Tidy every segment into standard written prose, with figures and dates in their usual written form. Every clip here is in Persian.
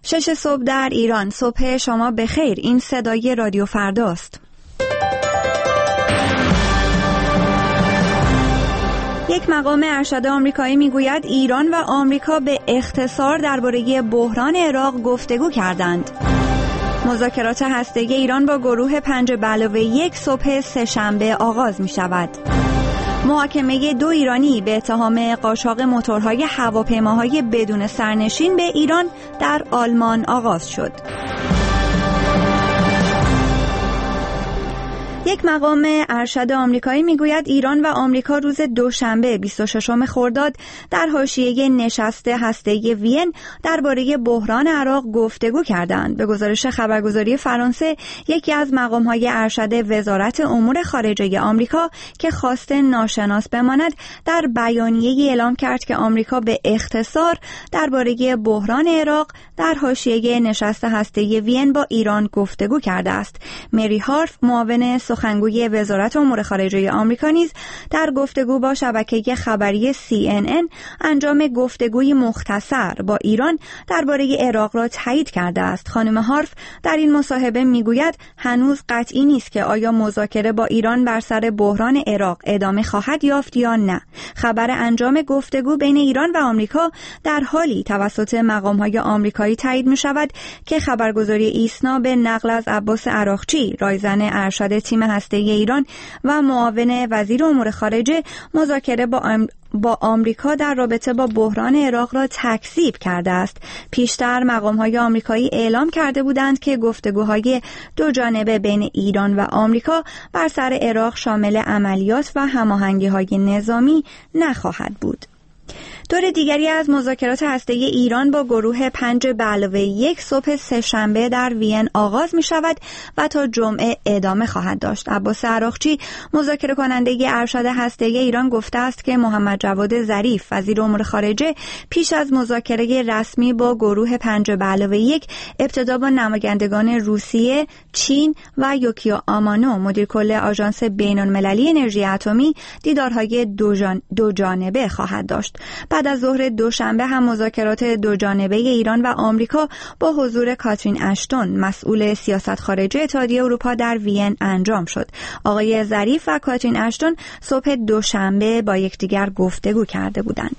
6 صبح در ایران. صبح شما بخیر. این صدای رادیو فرداست. یک مقام ارشد آمریکایی میگوید ایران و آمریکا به اختصار درباره بحران عراق گفتگو کردند. مذاکرات هسته‌ای ایران با گروه 5+1 صبح سه‌شنبه آغاز می شود. محاکمه 2 ایرانی به اتهام قاچاق موتورهای هواپیماهای بدون سرنشین به ایران در آلمان آغاز شد. یک مقام ارشد آمریکایی میگوید ایران و آمریکا روز دوشنبه 26 خرداد در حاشیه نشست هسته‌ای وین درباره بحران عراق گفتگو کردند. به گزارش خبرگزاری فرانسه، یکی از مقام‌های ارشد وزارت امور خارجه آمریکا که خواسته ناشناس بماند، در بیانیه‌ای اعلام کرد که آمریکا به اختصار درباره بحران عراق در حاشیه نشست هسته‌ای وین با ایران گفتگو کرده است. مری هارف، معاون سخنگوی وزارت امور خارجه آمریکا، نیز در گفتگو با شبکه خبری CNN انجام گفتگوی مختصر با ایران درباره عراق را تایید کرده است. خانم هارف در این مصاحبه میگوید هنوز قطعی نیست که آیا مذاکره با ایران بر سر بحران عراق ادامه خواهد یافت یا نه. خبر انجام گفتگو بین ایران و آمریکا در حالی توسط مقام‌های آمریکایی تایید می‌شود که خبرگزاری ایسنا به نقل از عباس عراقچی، رایزن ارشد تیم هسته‌ای ایران و معاون وزیر امور خارجه، مذاکره با آمریکا در رابطه با بحران عراق را تکذیب کرده است. پیشتر مقام‌های آمریکایی اعلام کرده بودند که گفتگوهای دو جانبه بین ایران و آمریکا بر سر عراق شامل عملیات و هماهنگی‌های نظامی نخواهد بود. دور دیگری از مذاکرات هسته‌ای ایران با گروه 5+1 صبح سه‌شنبه در وین آغاز می شود و تا جمعه ادامه خواهد داشت. عباس عراقچی، مذاکره کننده ارشد هسته‌ای ایران، گفته است که محمد جواد ظریف، وزیر امور خارجه، پیش از مذاکره رسمی با گروه 5+1 ابتدا با نمایندگان روسیه، چین و یوکیو آمانو، مدیر کل آژانس بین‌المللی انرژی اتمی، دیدارهای دو جانبه خواهد داشت. بعد از ظهر دوشنبه هم مذاکرات دو جانبه ایران و آمریکا با حضور کاترین اشتون، مسئول سیاست خارجه اتحادیه اروپا، در وین انجام شد. آقای ظریف و کاترین اشتون صبح دوشنبه با یکدیگر گفتگو کرده بودند.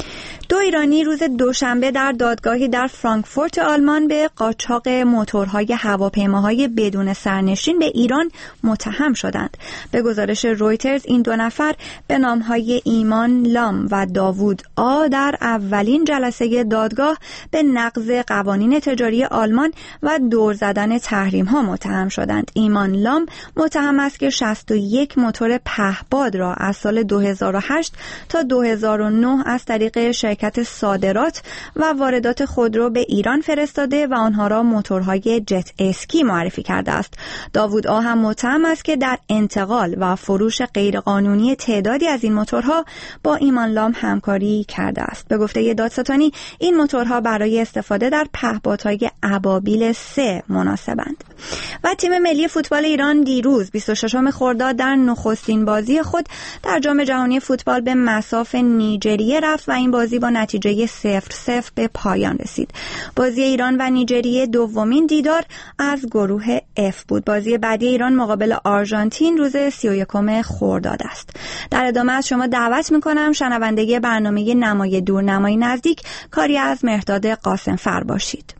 2 ایرانی روز دوشنبه در دادگاهی در فرانکفورت آلمان به قاچاق موتورهای هواپیماهای بدون سرنشین به ایران متهم شدند. به گزارش رویترز، این 2 نفر به نامهای ایمان لام و داوود آ در اولین جلسه دادگاه به نقض قوانین تجاری آلمان و دور زدن تحریم‌ها متهم شدند. ایمان لام متهم است که 61 موتور پهپاد را از سال 2008 تا 2009 از طریق شرکت صادرات و واردات خودرو به ایران فرستاده و آنها را موتورهای جت اسکی معرفی کرده است. داوود آ هم متهم است که در انتقال و فروش غیرقانونی تعدادی از این موتورها با ایمان لام همکاری کرده است. به گفته دادستانی، این موتورها برای استفاده در پهپادهای ابابیل 3 مناسبند. و تیم ملی فوتبال ایران دیروز 26 خرداد در نخستین بازی خود در جام جهانی فوتبال به مصاف نیجریه رفت و این بازی با نتیجه 0-0 به پایان رسید. بازی ایران و نیجریه دومین دیدار از گروه F بود. بازی بعدی ایران مقابل آرژانتین روز 31 خرداد است. در ادامه از شما دعوت می‌کنم شنونده برنامه نمای دور نمای نزدیک، کاری از مهرداد قاسم‌فر باشید.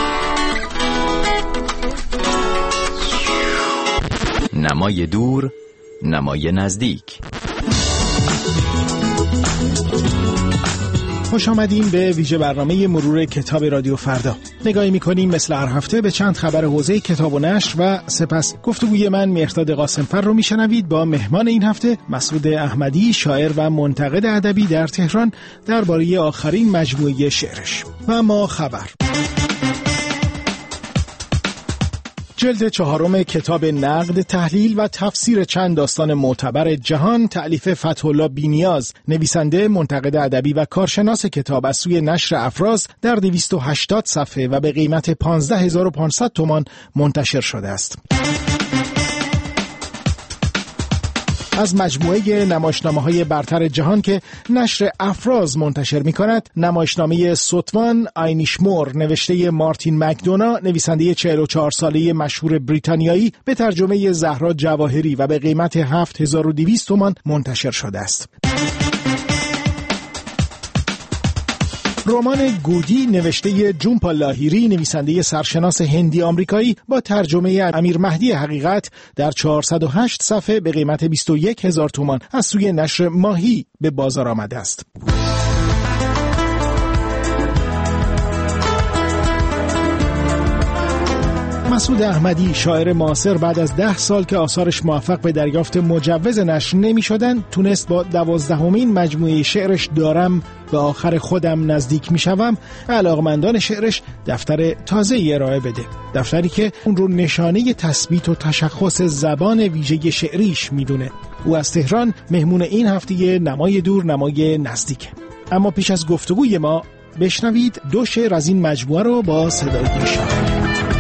نمای دور، نمای نزدیک. خوش آمدین به ویژه برنامه مرور کتاب رادیو فردا. نگاهی می‌کنیم مثل هر هفته به چند خبر حوزه کتاب و نشر و سپس گفتگوی من مهرداد قاسم‌فر رو میشنوید با مهمان این هفته، مسعود احمدی، شاعر و منتقد ادبی در تهران، درباره آخرین مجموعه شعرش. و اما خبر. جلد 4 کتاب نقد، تحلیل و تفسیر چند داستان معتبر جهان تألیف فتح‌الله بی‌نیاز، نویسنده، منتقد ادبی و کارشناس کتاب، از سوی نشر افراز در 280 صفحه و به قیمت 15500 تومان منتشر شده است. از مجموعه نمایشنامه‌های برتر جهان که نشر افراز منتشر می‌کند، نمایشنامه سوتوان آینیشمور نوشته مارتین مکدونا، نویسنده 44 ساله مشهور بریتانیایی، به ترجمه زهرا جواهری و به قیمت 7200 تومان منتشر شده است. رمان گودی نوشته جونپا لاهیری، نویسنده سرشناس هندی آمریکایی، با ترجمه امیر مهدی حقیقت در 408 صفحه به قیمت 21000 تومان از سوی نشر ماهی به بازار آمده است. مسعود احمدی، شاعر معاصر، بعد از 10 سال که آثارش موفق به دریافت مجوز نشر نمی شدن، تونست با 12مین مجموعه شعرش دارم به آخر خودم نزدیک می شوم علاقمندان شعرش دفتر تازه‌ای ارائه بده. دفتری که اون رو نشانه تثبیت و تشخص زبان ویژه شعریش میدونه. او از تهران مهمون این هفته نمای دور نمای نزدیک. اما پیش از گفتگوی ما بشنوید 2 شعر از این مجموعه رو با صدای شاعر.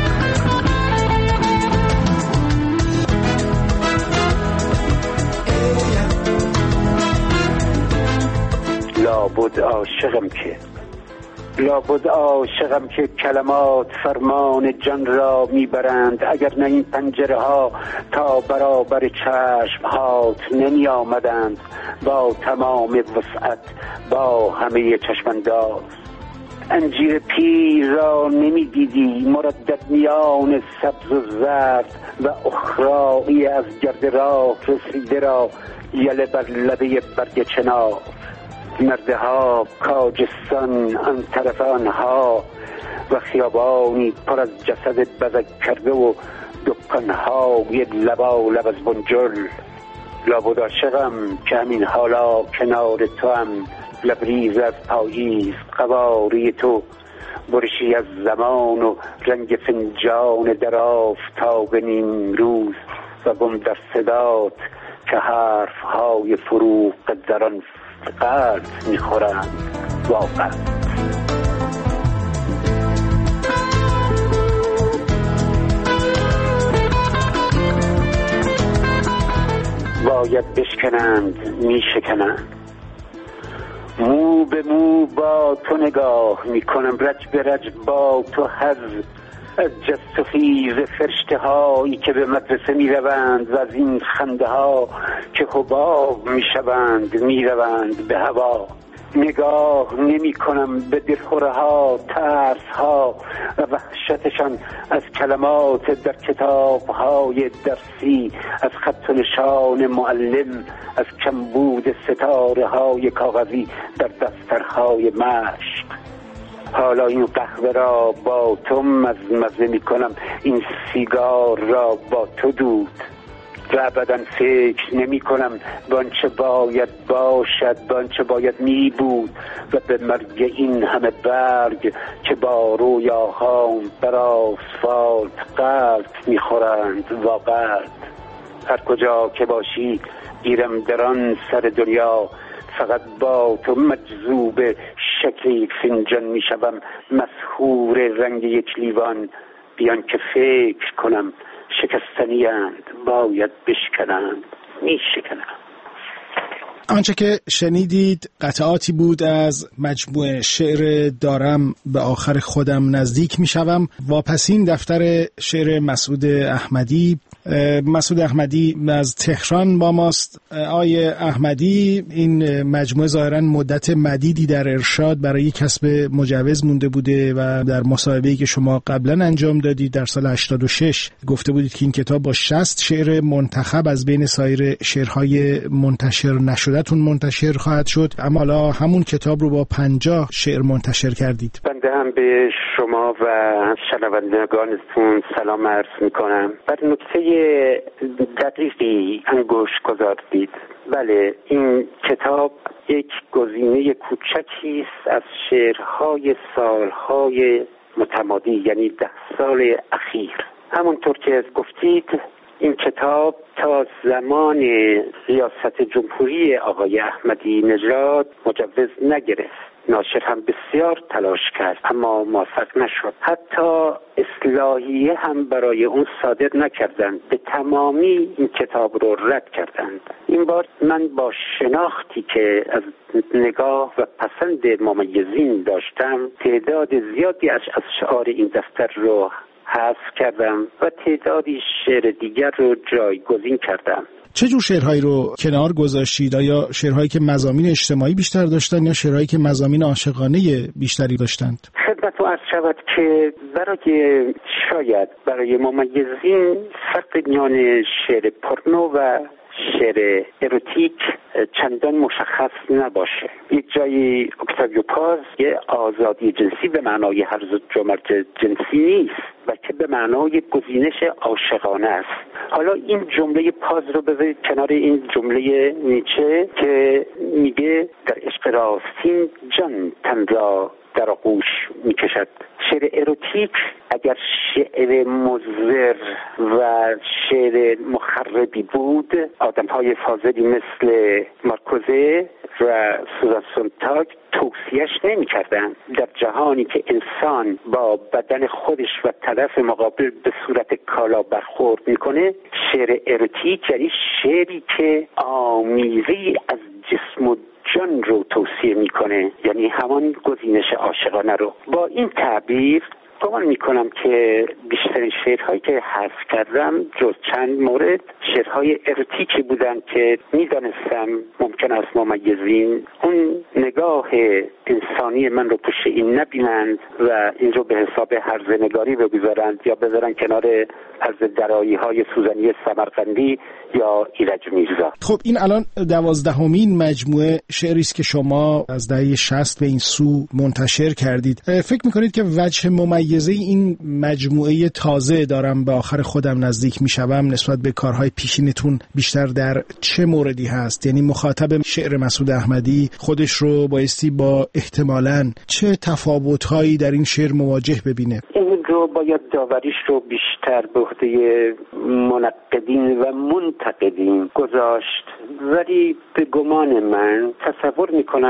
لابد عاشقم که کلمات فرمان جان را میبرند، اگر نه این پنجره ها تا برابر چشم هات نمی آمدند، با تمام وسعت با همه چشمانداز. انجیر پیر را نمی دیدی مردد میان سبز و زرد و اخرایی از گرد راه رسیده را یله بر لبه برگ چنار. مرده ها کاجستان آن طرف آنها و خیابانی پر از جسد بزک کرده و دکان‌های لبالب از بنجل. لابد عاشقم که همین حالا کنار تو هم لبریز از پاییز، قواری تو برشی از زمان و رنگ فنجان در آفتاب نیمروز و گم در صدات که حرف‌های فروغ در آن قلب میخورند واقعا. باید بشکنند میشکنند، مو به مو با تو نگاه میکنم، رج به رج با تو حظ از جست و خیز فرشته هایی که به مدرسه می روند و از این خنده ها که حباب می شوند می روند به هوا. نگاه نمی کنم به دلخوره ها، ترس ها و وحشتشان از کلمات در کتاب های درسی، از خط و نشان معلم، از کمبود ستاره های کاغذی در دفترهای مشق. حالا این قهوه را با تو مزه می کنم، این سیگار را با تو دود، و ابدا فکر نمی کنم به آنچه باید باشد، به آنچه باید می بود و به مرگ این همه برگ که با رویاهام بر آسفالت قلب می خورند واقعا. هر کجا که باشی گیرم در آن سر دنیا، فقط با تو مجذوب شکل یک فنجان می شوم، مسحور رنگ یک لیوان، بیان که فکر کنم شکستنی اند باید بشکنند می شکنند. آنچه که شنیدید قطعاتی بود از مجموعه شعر دارم به آخر خودم نزدیک می شوم، واپسین دفتر شعر مسعود احمدی. مسعود احمدی از تهران با ماست. آقای احمدی، این مجموعه ظاهراً مدت مدیدی در ارشاد برای کسب مجوز مونده بوده و در مصاحبه‌ای که شما قبلا انجام دادید در سال 86 گفته بودید که این کتاب با 60 شعر منتخب از بین سایر شعرهای منتشر نشده‌تون منتشر خواهد شد، اما حالا همون کتاب رو با 50 شعر منتشر کردید. بنده هم به شما و شنوندگانتون سلام عرض می‌کنم. بر نکته دقیقی انگوش گذاشتید. بله، این کتاب یک گزینه کوچکی است از شعرهای سالهای متمادی، یعنی 10 سال اخیر. همونطور که گفتید این کتاب تا زمان ریاست جمهوری آقای احمدی نژاد مجوز نگرفت ناشر هم بسیار تلاش کرد اما موفق نشد. حتی اصلاحیه هم برای اون صادر نکردند، به تمامی این کتاب رو رد کردند. این بار من با شناختی که از نگاه و پسند ممیزین داشتم تعداد زیادی از اشعار این دفتر رو حذف کردم و تعدادی شعر دیگر رو جایگزین کردم. چه جور شعرهایی رو کنار گذاشتید؟ آیا شعرهایی که مضامین اجتماعی بیشتر داشتن یا شعرهایی که مضامین عاشقانه بیشتری داشتند؟ خدمت عرض شود که شاید برای ممیزین فرق میان شعر پورنو و شعر اروتیک چندان مشخص نباشه. یک جایی اکتاویو پاز یه آزادی جنسی به معنای هرز و مرج جنسی نیست، بلکه به معنای گزینش عاشقانه است. حالا این جمله پاز رو بذارید کنار این جمله نیچه که میگه در عشق راستین جان تن را در آغوش میکشد. شعر اروتیک اگر شعر مضر و شعر مخربی بود، آدم‌های فاضلی مثل مارکوزه و سوزان سونتاگ توصیهش نمی‌کردن. در جهانی که انسان با بدن خودش و طرف مقابل به صورت کالا برخورد میکنه، شعر اروتیک یعنی شعری که آمیزی از جسم و جان رو توصیه میکنه، یعنی همان گزینش عاشقانه رو. با این تعبیر گمان میکنم که بیشترین شعرهایی که حذف کردم جز چند مورد شعرهای اروتیکی بودن که میدانستم ممکن است ممیزین اون نگاه انسانی من رو پشت این نبینند و این رو به حساب هرزنگاری بگذارند یا بذارن کنار از درایی های سوزنی سمرقندی یا ایرج میرزا. خب این الان 12مین مجموعه شعری است که شما از دهه 60 به این سو منتشر کردید. فکر میکنید که وجه ممیزه این مجموعه تازه دارم به آخر خودم نزدیک میشوم نسبت به کارهای پیشینتون بیشتر در چه موردی هست؟ یعنی مخاطب شعر مسعود احمدی خودش رو بایستی با احتمالاً چه تفاوت‌هایی در این شعر مواجه ببینه؟ این رو باید داوریش رو بیشتر به عهده منقدین و منتقدین گذاشت، ولی به گمان من تصور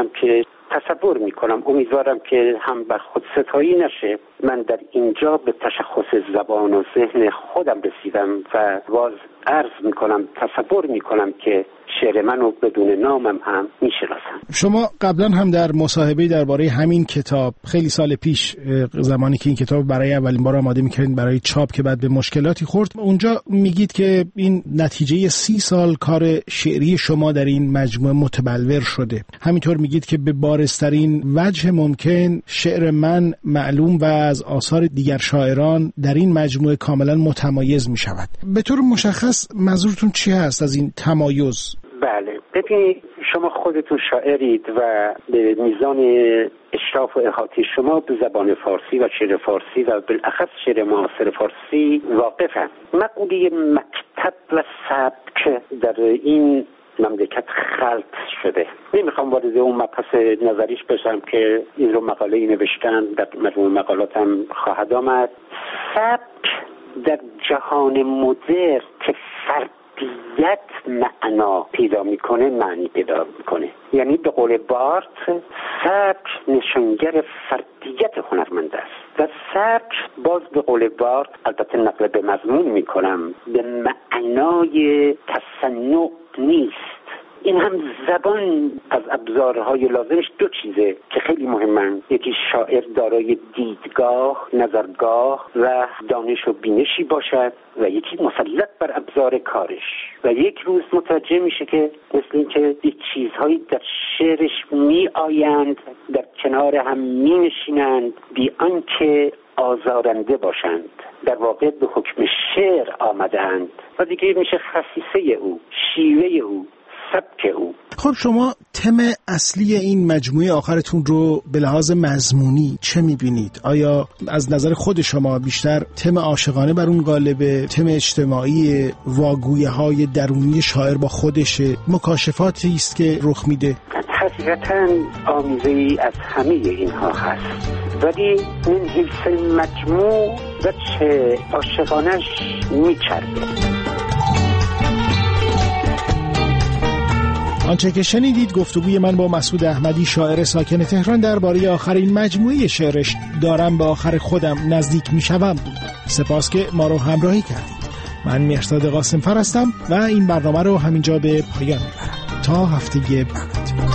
میکنم امیدوارم که هم بر خود ستایی نشه. من در اینجا به تشخص زبان و ذهن خودم رسیدم و باز عرض میکنم تصور میکنم که شعر منو بدون نامم هم میشناسم. شما قبلا هم در مصاحبه درباره همین کتاب خیلی سال پیش، زمانی که این کتاب برای اولین بار آماده میکردین برای چاپ که بعد به مشکلاتی خورد، اونجا میگید که این نتیجه 30 سال کار شعری شما در این مجموعه متبلور شده. همینطور میگید که به بارزترین وجه ممکن شعر من معلوم و از آثار دیگر شاعران در این مجموعه کاملا متمایز میشود. به طور مشخص منظورتون چی هست از این تمایز؟ بله، ببینید شما خودتون شاعرید و به میزان اشراف و احاطه شما به زبان فارسی و شعر فارسی و بالاخص شعر معاصر فارسی واقفم. مقوله مکتب و سبک در این مملکت خلط شده. نمیخوام وارد اون مبحث نظریش بشم که این رو مقاله‌ای نوشتن، در مجموع مقالاتم خواهد آمد. سبک در جهان مدرن که فردیت معنا پیدا میکنه، معنی پیدا میکنه. یعنی به قول بارت سبک نشانگر فردیت هنرمند است و سبک باز به قول بارت، البته نقل به مضمون میکنم، به معنای تصنع نیست. این هم زبان از ابزارهای لازمش دو چیزه که خیلی مهمن. یکی شاعر دارای دیدگاه، نظرگاه و دانش و بینشی باشد و یکی مسلط بر ابزار کارش و یک روز متوجه میشه که مثل این که یک چیزهایی در شعرش می آیند، در کنار هم می نشینند بی آنکه آزارنده باشند، در واقع به حکم شعر آمدند و دیگه میشه خصیصه او، شیوه او، سبک او. خب شما تم اصلی این مجموعه آخرتون رو به لحاظ مضمونی چه میبینید؟ آیا از نظر خود شما بیشتر تم عاشقانه بر اون غالبه، تم اجتماعی، واگویه های درونی شاعر با خودش، مکاشفاتی است که رخ میده؟ حقیقتاً آمیزه‌ای از همه اینها هست، ولی من حیث مجموع و چه عاشقانش میچرده. آنچه که شنیدید گفتگوی من با مسعود احمدی، شاعر ساکن تهران، درباره آخرین مجموعه شعرش دارم به آخر خودم نزدیک میشوم بود. سپاس که ما رو همراهی کردید. من مهرداد قاسمفر هستم و این برنامه رو همینجا به پایان میبرم. تا هفته بعد.